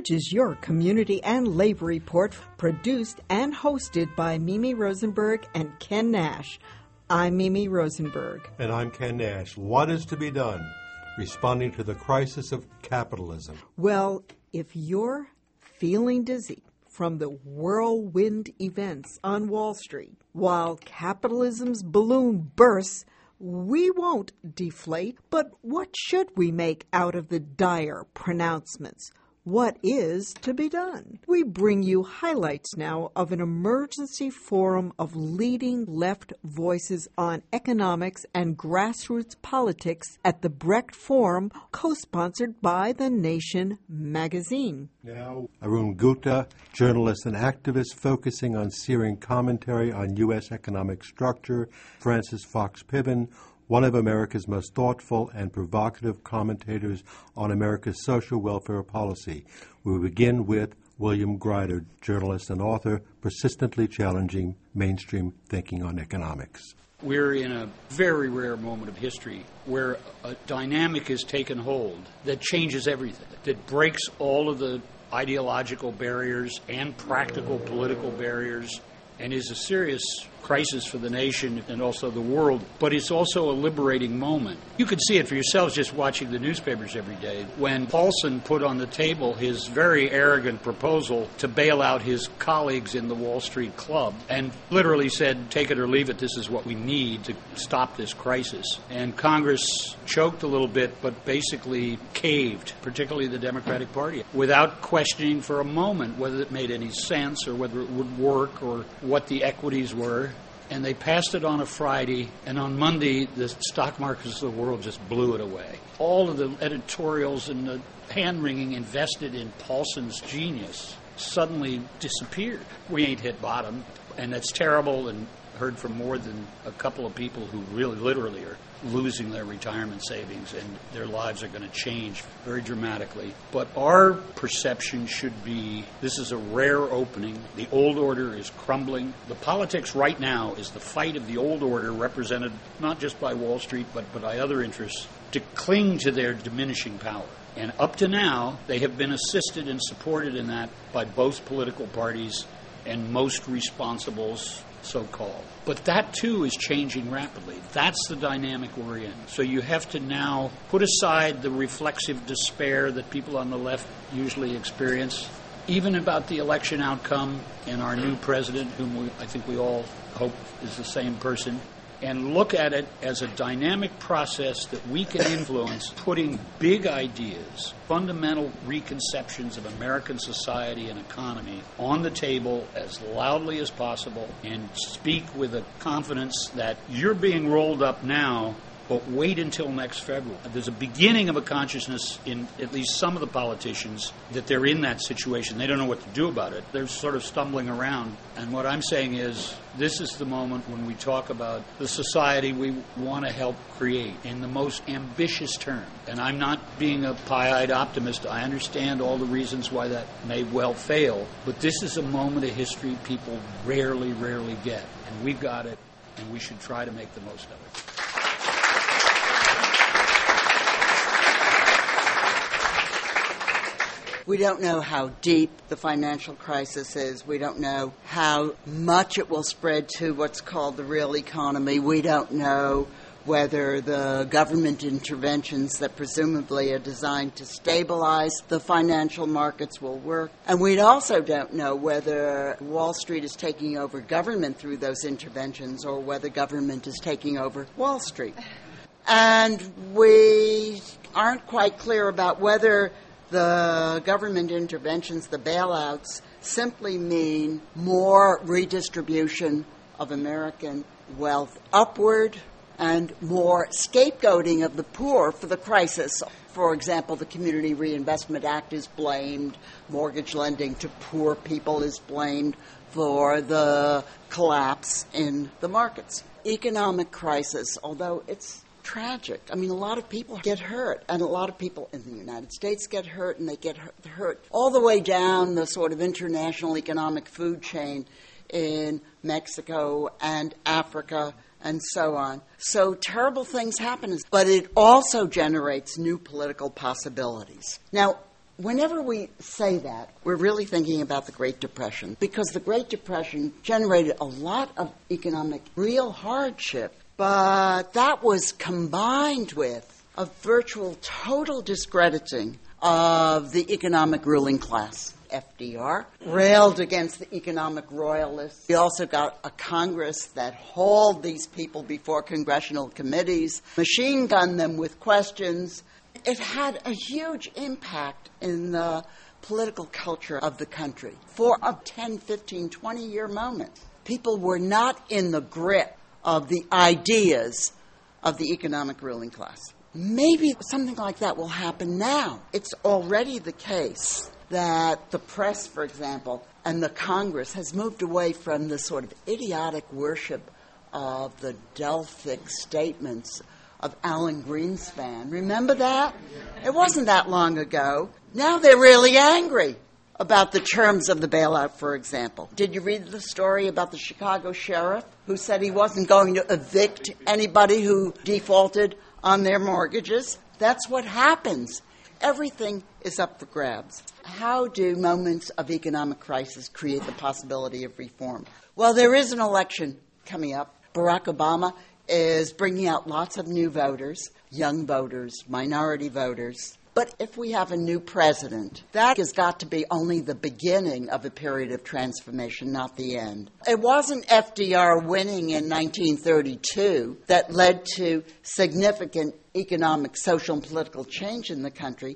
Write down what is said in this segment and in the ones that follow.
Coverage is your community and labor report, produced and hosted by Mimi Rosenberg and Ken Nash. I'm Mimi Rosenberg. And I'm Ken Nash. What is to be done? Responding to the crisis of capitalism. Well, if you're feeling dizzy from the whirlwind events on Wall Street, while capitalism's balloon bursts, we won't deflate. But what should we make out of the dire pronouncements? What is to be done? We bring you highlights now of an emergency forum of leading left voices on economics and grassroots politics at the Brecht Forum, co-sponsored by The Nation magazine. Now, Arun Gupta, journalist and activist focusing on searing commentary on U.S. economic structure. Francis Fox Piven, one of America's most thoughtful and provocative commentators on America's social welfare policy. We begin with William Greider, journalist and author, persistently challenging mainstream thinking on economics. We're in a very rare moment of history where a dynamic has taken hold that changes everything, that breaks all of the ideological barriers and practical political barriers, and is a serious crisis for the nation and also the world, but it's also a liberating moment. You could see it for yourselves just watching the newspapers every day. When Paulson put on the table his very arrogant proposal to bail out his colleagues in the Wall Street Club and literally said, take it or leave it, this is what we need to stop this crisis. And Congress choked a little bit, but basically caved, particularly the Democratic Party, without questioning for a moment whether it made any sense or whether it would work or what the equities were. And they passed it on a Friday, and on Monday, the stock markets of the world just blew it away. All of the editorials and the hand-wringing invested in Paulson's genius suddenly disappeared. We ain't hit bottom, and that's terrible, and heard from more than a couple of people who really literally are losing their retirement savings, and their lives are going to change very dramatically. But our perception should be, this is a rare opening. The old order is crumbling. The politics right now is the fight of the old order, represented not just by Wall Street, but by other interests, to cling to their diminishing power. And up to now, they have been assisted and supported in that by both political parties and most responsibles, so-called. But that, too, is changing rapidly. That's the dynamic we're in. So you have to now put aside the reflexive despair that people on the left usually experience, even about the election outcome and our new president, whom I think we all hope is the same person, and look at it as a dynamic process that we can influence, putting big ideas, fundamental reconceptions of American society and economy on the table as loudly as possible, and speak with a confidence that you're being rolled up now, but wait until next February. There's a beginning of a consciousness in at least some of the politicians that they're in that situation. They don't know what to do about it. They're sort of stumbling around. And what I'm saying is, this is the moment when we talk about the society we want to help create in the most ambitious term. And I'm not being a pie-eyed optimist. I understand all the reasons why that may well fail. But this is a moment of history people rarely get. And we've got it, and we should try to make the most of it. We don't know how deep the financial crisis is. We don't know how much it will spread to what's called the real economy. We don't know whether the government interventions that presumably are designed to stabilize the financial markets will work. And we also don't know whether Wall Street is taking over government through those interventions or whether government is taking over Wall Street. And we aren't quite clear about whether the government interventions, the bailouts, simply mean more redistribution of American wealth upward and more scapegoating of the poor for the crisis. For example, the Community Reinvestment Act is blamed. Mortgage lending to poor people is blamed for the collapse in the markets. Economic crisis, although it's tragic. I mean, a lot of people get hurt, and a lot of people in the United States get hurt, and they get hurt all the way down the sort of international economic food chain in Mexico and Africa and so on. So terrible things happen, but it also generates new political possibilities. Now, Whenever we say that, we're really thinking about the Great Depression, because the Great Depression generated a lot of economic real hardship, but that was combined with a virtual total discrediting of the economic ruling class. FDR railed against the economic royalists. We also got a Congress that hauled these people before congressional committees, machine gunned them with questions. It had a huge impact in the political culture of the country for a 10, 15, 20-year moment. People were not in the grip of the ideas of the economic ruling class. Maybe something like that will happen now. It's already the case that the press, for example, and the Congress has moved away from the sort of idiotic worship of the Delphic statements of Alan Greenspan. Remember that? It wasn't that long ago. Now they're really angry about the terms of the bailout, for example. Did you read the story about the Chicago sheriff who said he wasn't going to evict anybody who defaulted on their mortgages? That's what happens. Everything is up for grabs. How do moments of economic crisis create the possibility of reform? Well, there is an election coming up. Barack Obama is bringing out lots of new voters, young voters, minority voters. But if we have a new president, that has got to be only the beginning of a period of transformation, not the end. It wasn't FDR winning in 1932 that led to significant economic, social, and political change in the country.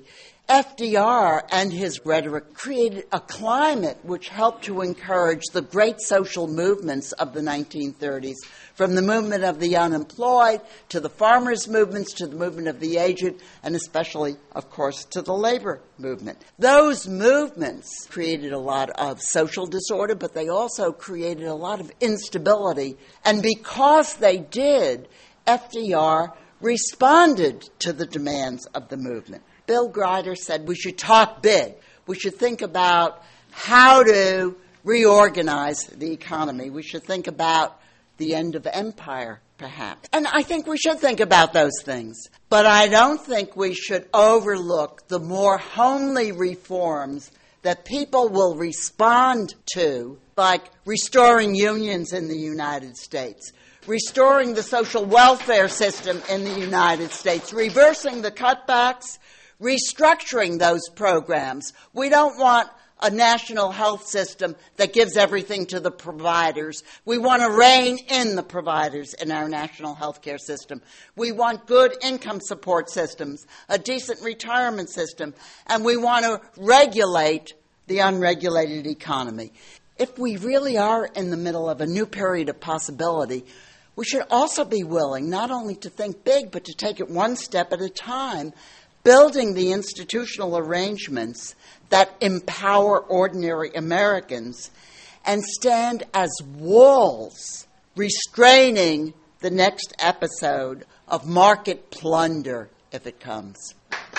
FDR and his rhetoric created a climate which helped to encourage the great social movements of the 1930s, from the movement of the unemployed to the farmers' movements to the movement of the aged, and especially, of course, to the labor movement. Those movements created a lot of social disorder, but they also created a lot of instability. And because they did, FDR responded to the demands of the movement. Bill Grider said we should talk big. We should think about how to reorganize the economy. We should think about the end of empire, perhaps. And I think we should think about those things. But I don't think we should overlook the more homely reforms that people will respond to, like restoring unions in the United States, restoring the social welfare system in the United States, reversing the cutbacks, restructuring those programs. We don't want a national health system that gives everything to the providers. We want to rein in the providers in our national health care system. We want good income support systems, a decent retirement system, and we want to regulate the unregulated economy. If we really are in the middle of a new period of possibility, we should also be willing not only to think big, but to take it one step at a time, building the institutional arrangements that empower ordinary Americans and stand as walls restraining the next episode of market plunder if it comes.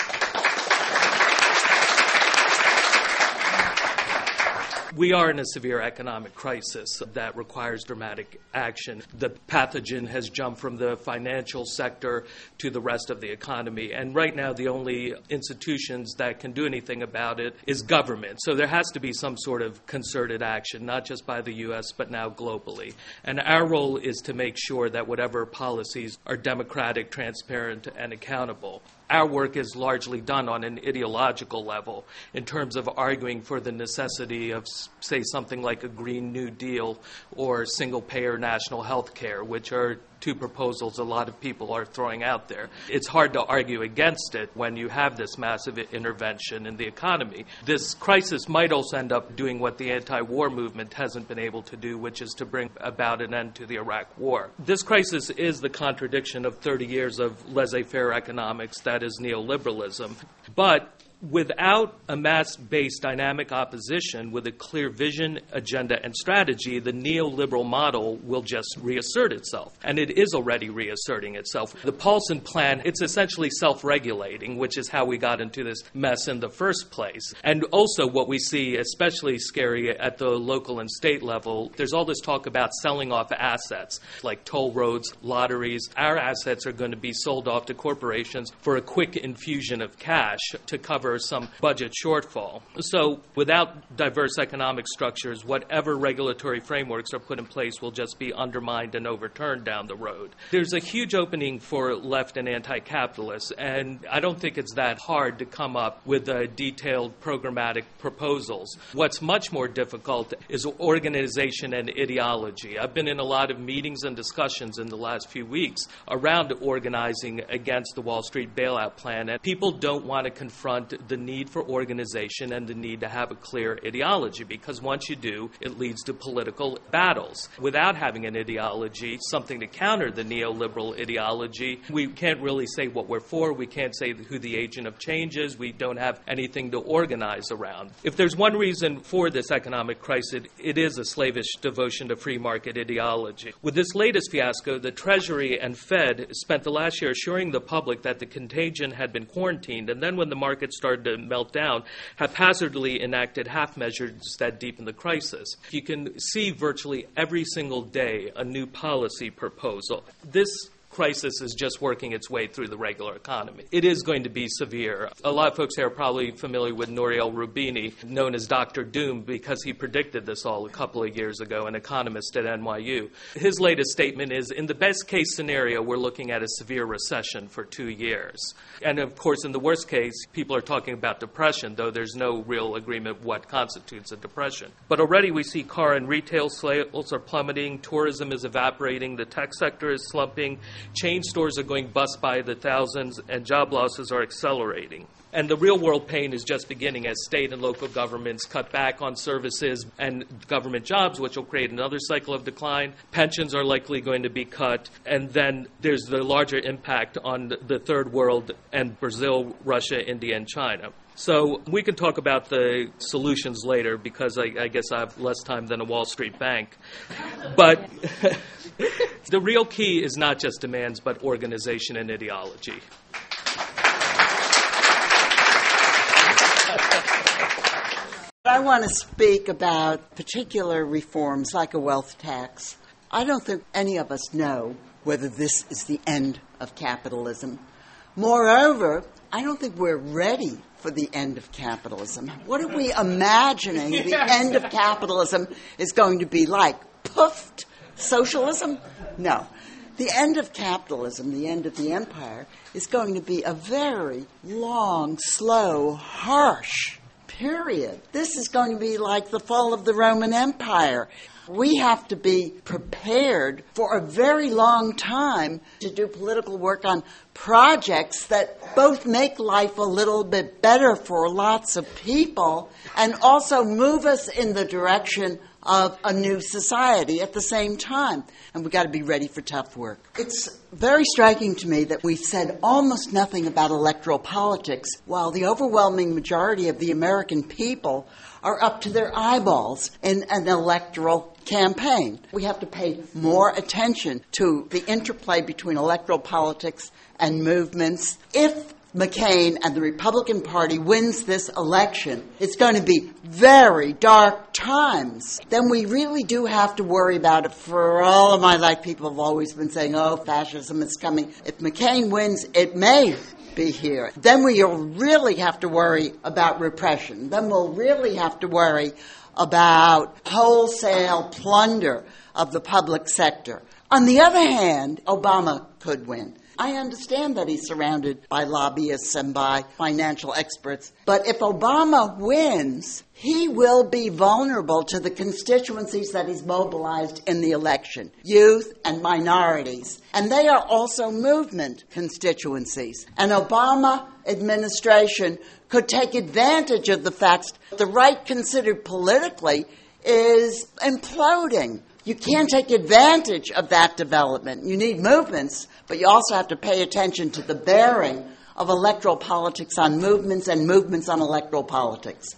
We are in a severe economic crisis that requires dramatic action. The pathogen has jumped from the financial sector to the rest of the economy. And right now, the only institutions that can do anything about it is government. So there has to be some sort of concerted action, not just by the U.S., but now globally. And our role is to make sure that whatever policies are democratic, transparent, and accountable. Our work is largely done on an ideological level in terms of arguing for the necessity of, say, something like a Green New Deal or single-payer national health care, which are two proposals a lot of people are throwing out there. It's hard to argue against it when you have this massive intervention in the economy. This crisis might also end up doing what the anti-war movement hasn't been able to do, which is to bring about an end to the Iraq War. This crisis is the contradiction of 30 years of laissez-faire economics, that is neoliberalism. But without a mass-based dynamic opposition with a clear vision, agenda, and strategy, the neoliberal model will just reassert itself. And it is already reasserting itself. The Paulson Plan, it's essentially self-regulating, which is how we got into this mess in the first place. And also what we see, especially scary at the local and state level, there's all this talk about selling off assets, like toll roads, lotteries. Our assets are going to be sold off to corporations for a quick infusion of cash to cover cover some budget shortfall. So without diverse economic structures, whatever regulatory frameworks are put in place will just be undermined and overturned down the road. There's a huge opening for left and anti-capitalists, and I don't think it's that hard to come up with detailed programmatic proposals. What's much more difficult is organization and ideology. I've been in a lot of meetings and discussions in the last few weeks around organizing against the Wall Street bailout plan, and people don't want to confront the need for organization and the need to have a clear ideology, because once you do, it leads to political battles. Without having an ideology, something to counter the neoliberal ideology, we can't really say what we're for, we can't say who the agent of change is, we don't have anything to organize around. If there's one reason for this economic crisis, it is a slavish devotion to free market ideology. With this latest fiasco, the Treasury and Fed spent the last year assuring the public that the contagion had been quarantined, and then when the market started to melt down, haphazardly enacted half measures that deepened the crisis. You can see virtually every single day a new policy proposal. This crisis is just working its way through the regular economy. It is going to be severe. A lot of folks here are probably familiar with Nouriel Roubini, known as Dr. Doom, because he predicted this all a couple of years ago, an economist at NYU. His latest statement is, in the best case scenario, we're looking at a severe recession for 2 years. And of course, in the worst case, people are talking about depression, though there's no real agreement what constitutes a depression. But already we see car and retail sales are plummeting, tourism is evaporating, the tech sector is slumping, chain stores are going bust by the thousands, and job losses are accelerating. And the real-world pain is just beginning as state and local governments cut back on services and government jobs, which will create another cycle of decline. Pensions are likely going to be cut. And then there's the larger impact on the third world and Brazil, Russia, India, and China. So we can talk about the solutions later because I guess I have less time than a Wall Street bank. But the real key is not just demands, but organization and ideology. I want to speak about particular reforms like a wealth tax. I don't think any of us know whether this is the end of capitalism. Moreover, I don't think we're ready for the end of capitalism. What are we imagining the end of capitalism is going to be like? Poofed? Socialism? No. The end of capitalism, the end of the empire, is going to be a very long, slow, harsh period. This is going to be like the fall of the Roman Empire. We have to be prepared for a very long time to do political work on projects that both make life a little bit better for lots of people and also move us in the direction of a new society at the same time. And we've got to be ready for tough work. It's very striking to me that we've said almost nothing about electoral politics, while the overwhelming majority of the American people are up to their eyeballs in an electoral campaign. We have to pay more attention to the interplay between electoral politics and movements. If McCain and the Republican Party wins this election, it's going to be very dark times. Then we really do have to worry about it. For all of my life, people have always been saying, oh, fascism is coming. If McCain wins, it may be here. Then we'll really have to worry about repression. Then we'll really have to worry about wholesale plunder of the public sector. On the other hand, Obama could win. I understand that he's surrounded by lobbyists and by financial experts. But if Obama wins, he will be vulnerable to the constituencies that he's mobilized in the election, youth and minorities. And they are also movement constituencies. An Obama administration could take advantage of the fact that the right considered politically is imploding. You can't take advantage of that development. You need movements, but you also have to pay attention to the bearing of electoral politics on movements and movements on electoral politics.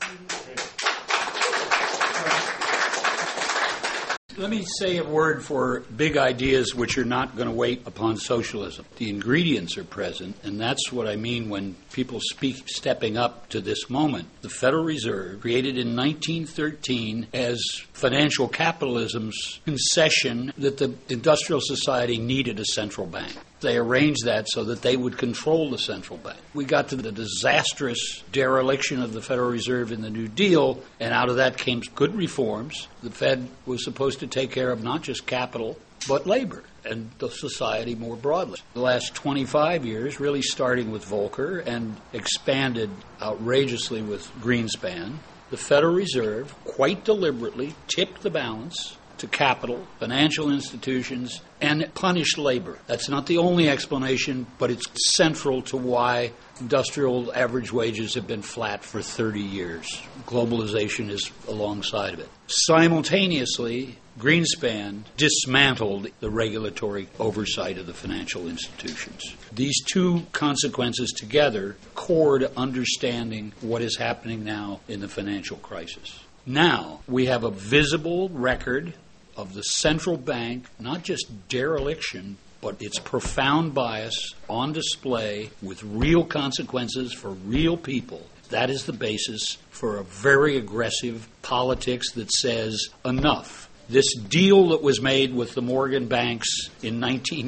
Let me say a word for big ideas which are not going to wait upon socialism. The ingredients are present, and that's what I mean when people speak stepping up to this moment. The Federal Reserve, created in 1913 as financial capitalism's concession that the industrial society needed a central bank. They arranged that so that they would control the central bank. We got to the disastrous dereliction of the Federal Reserve in the New Deal, and out of that came good reforms. The Fed was supposed to take care of not just capital, but labor and the society more broadly. The last 25 years, really starting with Volcker and expanded outrageously with Greenspan, the Federal Reserve quite deliberately tipped the balance to capital, financial institutions, and punished labor. That's not the only explanation, but it's central to why industrial average wages have been flat for 30 years. Globalization is alongside of it. Simultaneously, Greenspan dismantled the regulatory oversight of the financial institutions. These two consequences together core to understanding what is happening now in the financial crisis. Now, we have a visible record of the central bank, not just dereliction, but its profound bias on display with real consequences for real people. That is the basis for a very aggressive politics that says enough. This deal that was made with the Morgan banks in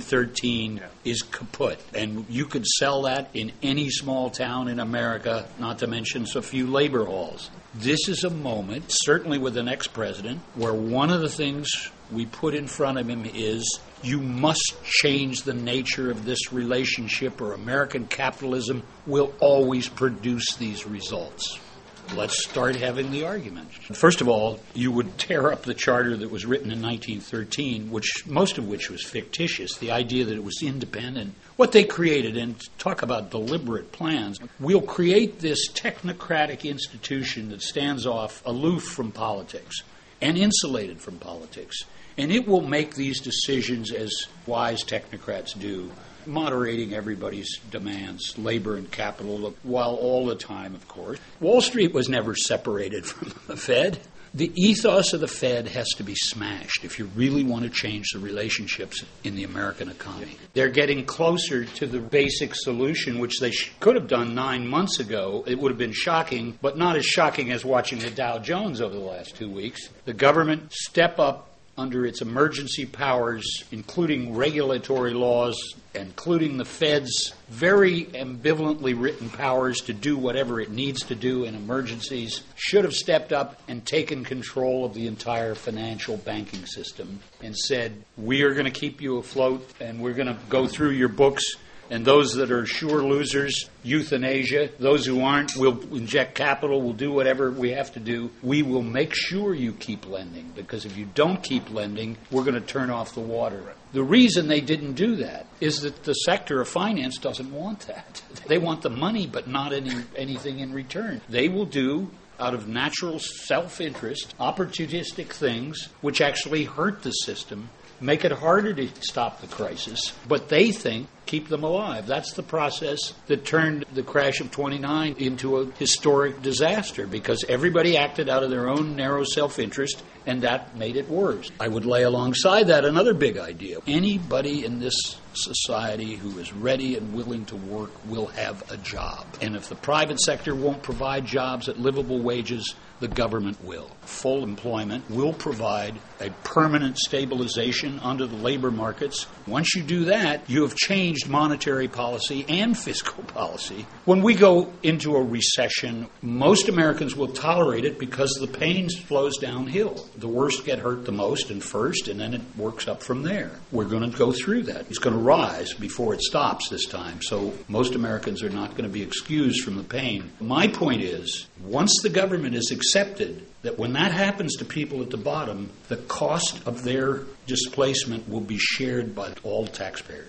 1913 is kaput. And you could sell that in any small town in America, not to mention a few labor halls. This is a moment, certainly with the next president, where one of the things we put in front of him is you must change the nature of this relationship or American capitalism will always produce these results. Let's start having the argument. First of all, you would tear up the charter that was written in 1913, most of which was fictitious, the idea that it was independent. What they created, and talk about deliberate plans, we'll create this technocratic institution that stands off aloof from politics and insulated from politics. And it will make these decisions as wise technocrats do, moderating everybody's demands, labor and capital, while all the time, of course. Wall Street was never separated from the Fed. The ethos of the Fed has to be smashed if you really want to change the relationships in the American economy. They're getting closer to the basic solution, which they could have done 9 months ago. It would have been shocking, but not as shocking as watching the Dow Jones over the last 2 weeks. The government step up under its emergency powers, including regulatory laws, including the Fed's very ambivalently written powers to do whatever it needs to do in emergencies, should have stepped up and taken control of the entire financial banking system and said, we are going to keep you afloat and we're going to go through your books. And those that are sure losers, euthanasia. Those who aren't, we'll inject capital, we'll do whatever we have to do. We will make sure you keep lending, because if you don't keep lending, we're going to turn off the water. The reason they didn't do that is that the sector of finance doesn't want that. They want the money, but not anything in return. They will do, out of natural self-interest, opportunistic things which actually hurt the system, make it harder to stop the crisis, but they think keep them alive. That's the process that turned the crash of 29 into a historic disaster, because everybody acted out of their own narrow self-interest, and that made it worse. I would lay alongside that another big idea. Anybody in this society who is ready and willing to work will have a job. And if the private sector won't provide jobs at livable wages, the government will. Full employment will provide a permanent stabilization under the labor markets. Once you do that, you have changed monetary policy and fiscal policy. When we go into a recession, most Americans will tolerate it because the pain flows downhill. The worst get hurt the most and first, and then it works up from there. We're going to go through that. It's going to rise before it stops this time, so most Americans are not going to be excused from the pain. My point is, once the government is accepted, that when that happens to people at the bottom, the cost of their displacement will be shared by all taxpayers.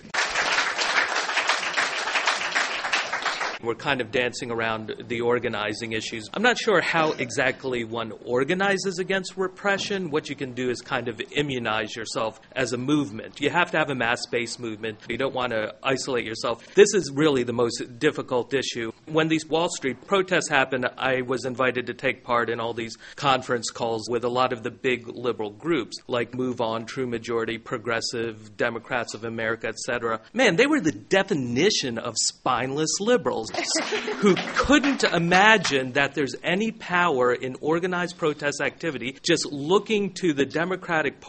We're kind of dancing around the organizing issues. I'm not sure how exactly one organizes against repression. What you can do is kind of immunize yourself as a movement. You have to have a mass-based movement. You don't want to isolate yourself. This is really the most difficult issue. When these Wall Street protests happened, I was invited to take part in all these conference calls with a lot of the big liberal groups, like Move On, True Majority, Progressive, Democrats of America, etc. Man, they were the definition of spineless liberals who couldn't imagine that there's any power in organized protest activity, just looking to the Democratic Party.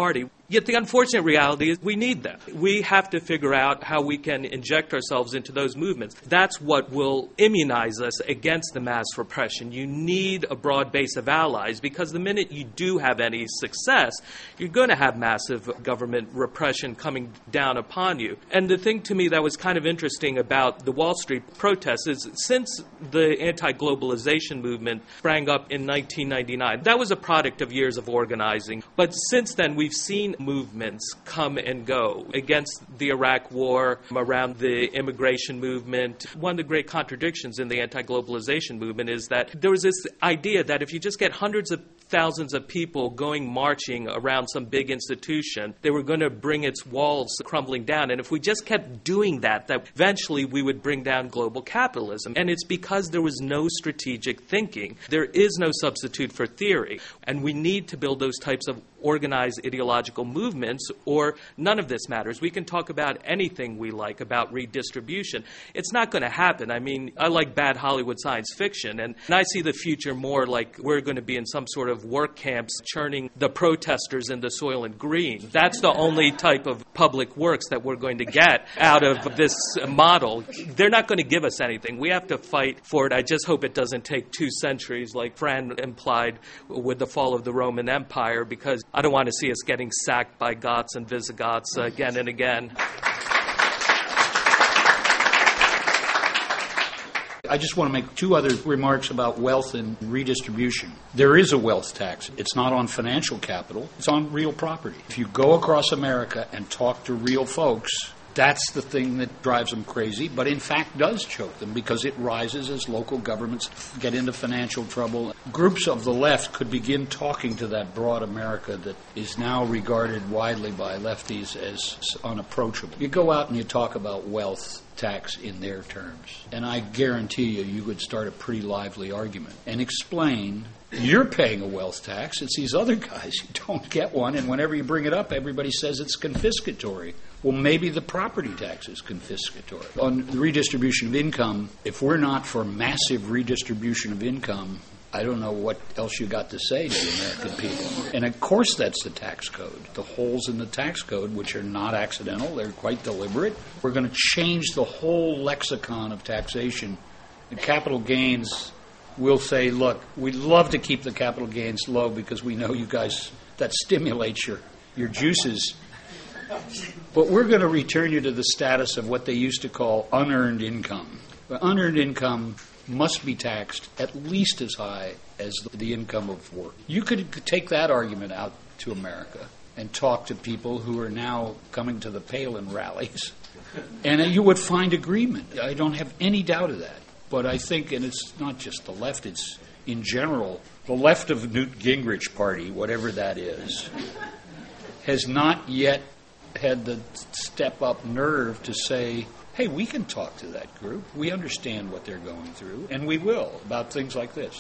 Yet the unfortunate reality is we need them. We have to figure out how we can inject ourselves into those movements. That's what will immunize us against the mass repression. You need a broad base of allies, because the minute you do have any success, you're going to have massive government repression coming down upon you. And the thing to me that was kind of interesting about the Wall Street protests is since the anti-globalization movement sprang up in 1999, that was a product of years of organizing. But since then, we've seen movements come and go against the Iraq War, around the immigration movement. One of the great contradictions in the anti-globalization movement is that there was this idea that if you just get hundreds of thousands of people going marching around some big institution, they were going to bring its walls crumbling down. And if we just kept doing that eventually we would bring down global capitalism. And it's because there was no strategic thinking. There is no substitute for theory. And we need to build those types of organized ideological movements, or none of this matters. We can talk about anything we like about redistribution. It's not going to happen. I mean, I like bad Hollywood science fiction, and I see the future more like we're going to be in some sort of work camps churning the protesters into Soylent Green. That's the only type of public works that we're going to get out of this model. They're not going to give us anything. We have to fight for it. I just hope it doesn't take 2 centuries, like Fran implied with the fall of the Roman Empire, because I don't want to see us getting sacked by Goths and Visigoths again and again. I just want to make 2 other remarks about wealth and redistribution. There is a wealth tax. It's not on financial capital. It's on real property. If you go across America and talk to real folks, that's the thing that drives them crazy, but in fact does choke them, because it rises as local governments get into financial trouble. Groups of the left could begin talking to that broad America that is now regarded widely by lefties as unapproachable. You go out and you talk about wealth tax in their terms, and I guarantee you would start a pretty lively argument and explain you're paying a wealth tax. It's these other guys who don't get one, and whenever you bring it up, everybody says it's confiscatory. Well, maybe the property tax is confiscatory. On the redistribution of income, if we're not for massive redistribution of income, I don't know what else you got to say to the American people. And of course that's the tax code. The holes in the tax code, which are not accidental, they're quite deliberate. We're going to change the whole lexicon of taxation. The capital gains will say, look, we'd love to keep the capital gains low because we know you guys, that stimulates your juices. But we're going to return you to the status of what they used to call unearned income. But unearned income must be taxed at least as high as the income of work. You could take that argument out to America and talk to people who are now coming to the Palin rallies, and you would find agreement. I don't have any doubt of that. But I think, and it's not just the left, it's in general, the left of Newt Gingrich party, whatever that is, has not yet had the step-up nerve to say, hey, we can talk to that group. We understand what they're going through, and we will, about things like this.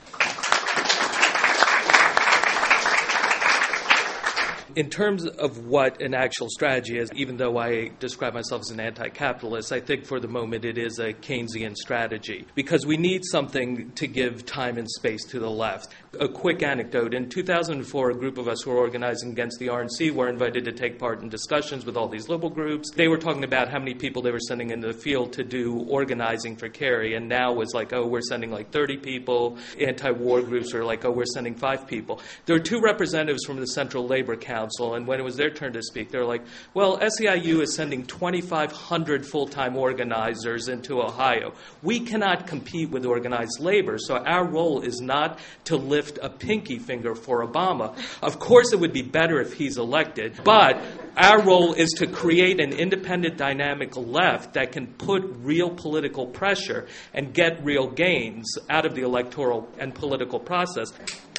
In terms of what an actual strategy is, even though I describe myself as an anti-capitalist, I think for the moment it is a Keynesian strategy, because we need something to give time and space to the left. A quick anecdote. In 2004, a group of us who were organizing against the RNC were invited to take part in discussions with all these liberal groups. They were talking about how many people they were sending into the field to do organizing for Kerry, and now was like, oh, we're sending like 30 people. Anti-war groups are like, oh, we're sending 5 people. There were 2 representatives from the Central Labor Council, and when it was their turn to speak, they were like, well, SEIU is sending 2,500 full-time organizers into Ohio. We cannot compete with organized labor, so our role is not to lift a pinky finger for Obama. Of course, it would be better if he's elected, but our role is to create an independent, dynamic left that can put real political pressure and get real gains out of the electoral and political process.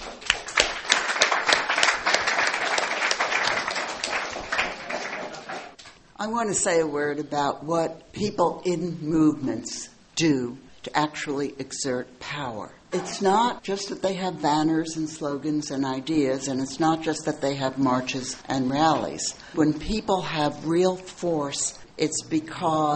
I want to say a word about what people in movements do to actually exert power. It's not just that they have banners and slogans and ideas, and it's not just that they have marches and rallies. When people have real force, it's because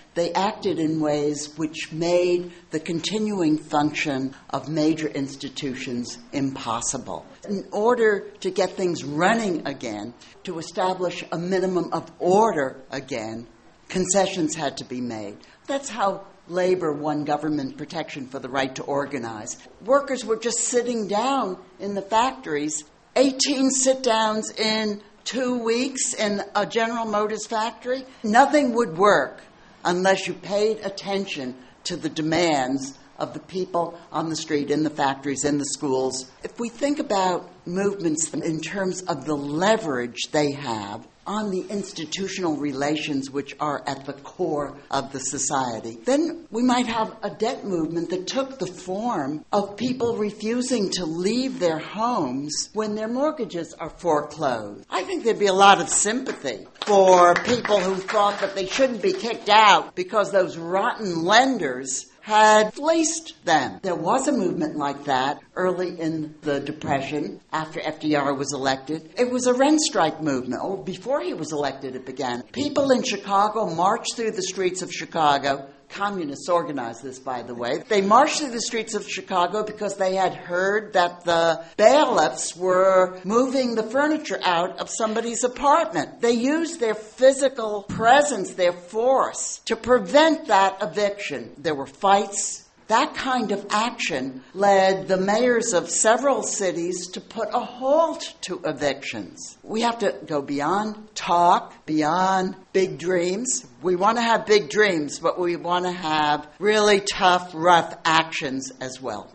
they acted in ways which made the continuing function of major institutions impossible. In order to get things running again, to establish a minimum of order again, concessions had to be made. That's how labor won government protection for the right to organize. Workers were just sitting down in the factories, 18 sit-downs in 2 weeks in a General Motors factory. Nothing would work unless you paid attention to the demands of the people on the street, in the factories, in the schools. If we think about movements in terms of the leverage they have on the institutional relations which are at the core of the society, then we might have a debt movement that took the form of people refusing to leave their homes when their mortgages are foreclosed. I think there'd be a lot of sympathy for people who thought that they shouldn't be kicked out because those rotten lenders had fleeced them. There was a movement like that early in the Depression after FDR was elected. It was a rent strike movement. Oh, before he was elected, it began. People in Chicago marched through the streets of Chicago. Communists organized this, by the way. They marched through the streets of Chicago because they had heard that the bailiffs were moving the furniture out of somebody's apartment. They used their physical presence, their force, to prevent that eviction. There were fights. That kind of action led the mayors of several cities to put a halt to evictions. We have to go beyond talk, beyond big dreams. We want to have big dreams, but we want to have really tough, rough actions as well.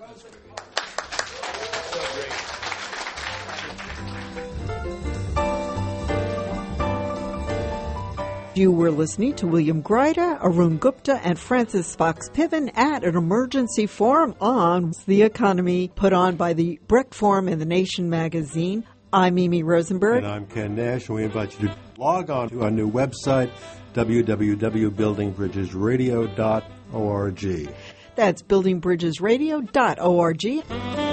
You were listening to William Grider, Arun Gupta, and Frances Fox Piven at an emergency forum on the economy put on by the Brecht Forum and The Nation magazine. I'm Mimi Rosenberg. And I'm Ken Nash, and we invite you to log on to our new website, www.buildingbridgesradio.org. That's buildingbridgesradio.org.